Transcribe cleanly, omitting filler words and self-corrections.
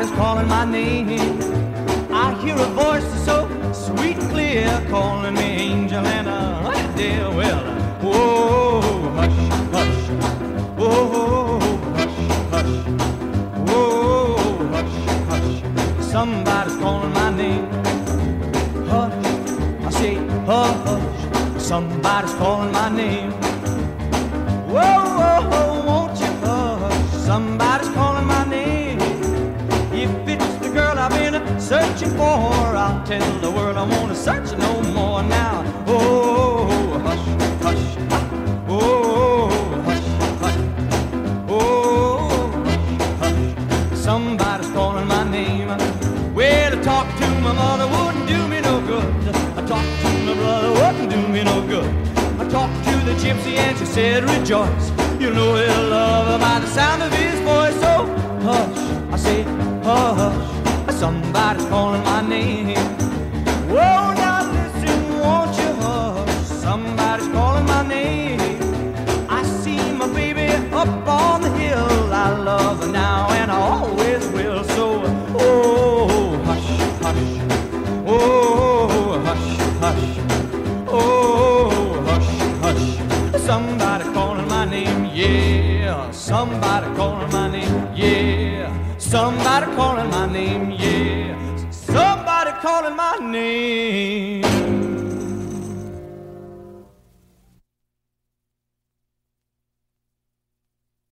Somebody's calling my name. I hear a voice so sweet and clear, calling me angel, and dear, well, whoa, hush, hush, whoa, hush, hush, whoa, hush, hush. Somebody's calling my name. Hush, I say, hush, somebody's calling my name. Whoa, whoa, won't you hush? Somebody's calling my name. If it's the girl I've been searching for, I'll tell the world I won't search no more now. Oh, hush, hush, oh, hush, hush, oh, hush, hush. Somebody's calling my name. Well, to talk to my mother wouldn't do me no good. I talked to my brother wouldn't do me no good. I talked to the gypsy and she said, rejoice, you'll know he'll love her by the sound of his voice. So hush, I say, hush, somebody's calling my name. Whoa, now listen, won't you hush? Somebody's calling my name. I see my baby up on the hill. I love her now and I always will. So, oh, hush, hush, oh, hush, hush, oh, hush, hush. Somebody calling my name, yeah. Somebody calling my name, yeah. Somebody calling my name, yeah. Somebody calling my name.